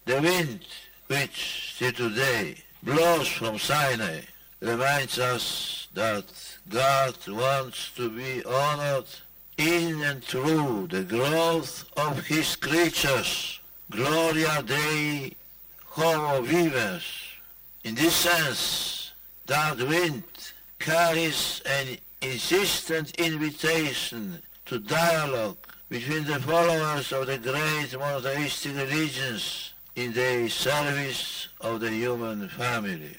The wind, which still today blows from Sinai, reminds us that God wants to be honored in and through the growth of his creatures. Gloria Dei Homo Vives. In this sense, that wind carries an insistent invitation to dialogue between the followers of the great monotheistic religions in the service of the human family.